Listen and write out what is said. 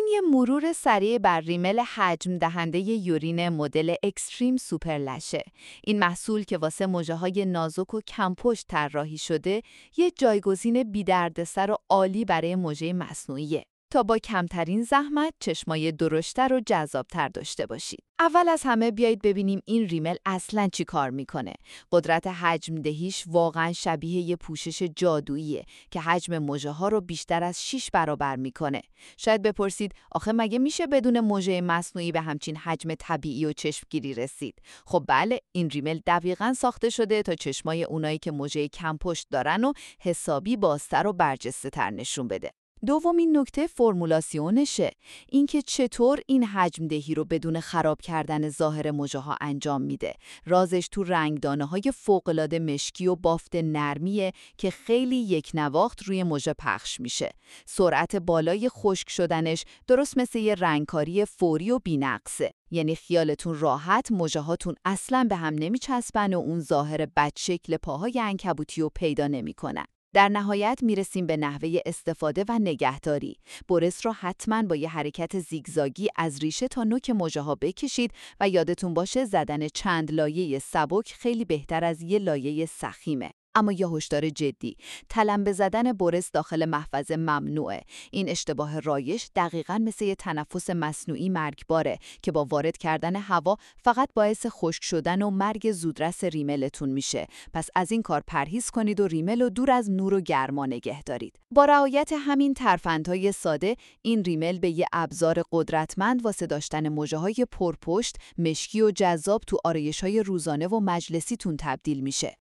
یه مرور سریع بر ریمل حجم دهنده یورین مدل اکستریم سوپرلشه. این محصول که واسه مژه‌های نازک و کم‌پشت طراحی شده، یه جایگزین بی‌دردسر و عالی برای مژه مصنوعیه تا با کمترین زحمت چشمای درشتر و جذابتر داشته باشید. اول از همه بیایید ببینیم این ریمل اصلاً چی کار میکنه. قدرت حجم دهیش واقعاً شبیه یه پوشش جادوییه که حجم مژه‌ها رو بیشتر از 6 برابر میکنه. شاید بپرسید آخه مگه میشه بدون مژه مصنوعی به همچین حجم طبیعی و چشمگیری رسید؟ خب بله، این ریمل دقیقاً ساخته شده تا چشمای اونایی که مژه کم پشت دارن و حسابی بازتر و برجسته‌تر نشون بده. دومین نکته فرمولاسیونشه، اینکه چطور این حجم دهی رو بدون خراب کردن ظاهر مژه‌ها انجام میده. رازش تو رنگدانه‌های فوق‌العاده مشکی و بافت نرمیه که خیلی یک نواخت روی مژه پخش میشه. سرعت بالای خشک شدنش درست مثل یه رنگکاری فوری و بی‌نقصه. یعنی خیالتون راحت مژه‌هاتون اصلاً به هم نمیچسبن و اون ظاهر بدشکل پاهای عنکبوتی رو پیدا نمیکنن. در نهایت میرسیم به نحوه استفاده و نگهداری. برس رو حتماً با یه حرکت زیگزاگی از ریشه تا نوک مژه‌ها بکشید و یادتون باشه زدن چند لایه سبک خیلی بهتر از یه لایه سخیمه. اما یه هشدار جدی، تلمبه زدن برس داخل محفظه ممنوعه. این اشتباه رایج دقیقاً مثل یه تنفس مصنوعی مرگباره که با وارد کردن هوا فقط باعث خشک شدن و مرگ زودرس ریملتون میشه. پس از این کار پرهیز کنید و ریمل رو دور از نور و گرما نگه دارید. با رعایت همین ترفندهای ساده، این ریمل به یه ابزار قدرتمند واسه داشتن مژه‌های پرپشت، مشکی و جذاب تو آرایش‌های روزانه و مجلسیتون تبدیل میشه.